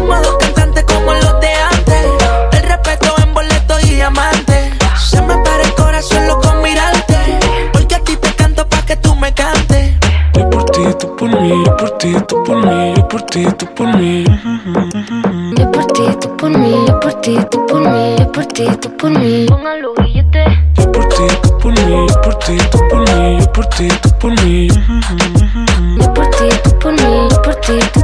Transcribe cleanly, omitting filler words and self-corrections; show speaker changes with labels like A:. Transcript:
A: Somos dos cantantes como los de antes. El respeto en boleto y diamante. Se me para el corazón loco mirarte. Porque a ti te canto pa' que tú me cantes.
B: Yo por ti, tú por mí, yo por ti, tú por mí, yo por ti, tú por mí.
C: Yo por ti, tú por mí, yo por ti, tú por mí, yo por ti, tú por mí. Pongan los billetes.
B: Yo por ti, tú por mí, yo por ti, tú por mí, yo por ti, tú por mí.
C: Yo por ti, tú por mí, yo por ti, tú